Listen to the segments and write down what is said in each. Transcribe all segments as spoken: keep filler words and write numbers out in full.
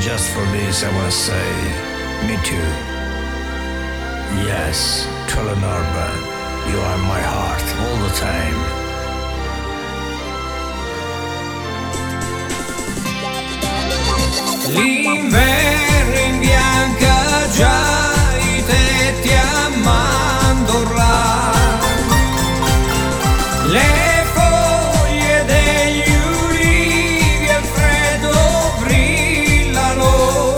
just for this I wanna say, me too. Yes, Trello Norban, you are in my heart all the time. L'inverno imbianca già i tetti a mandorla, le foglie degli ulivi al freddo brillano,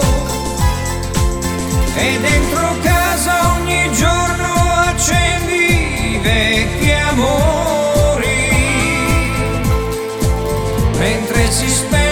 e dentro casa ogni giorno accendi i vecchi amori, mentre si spera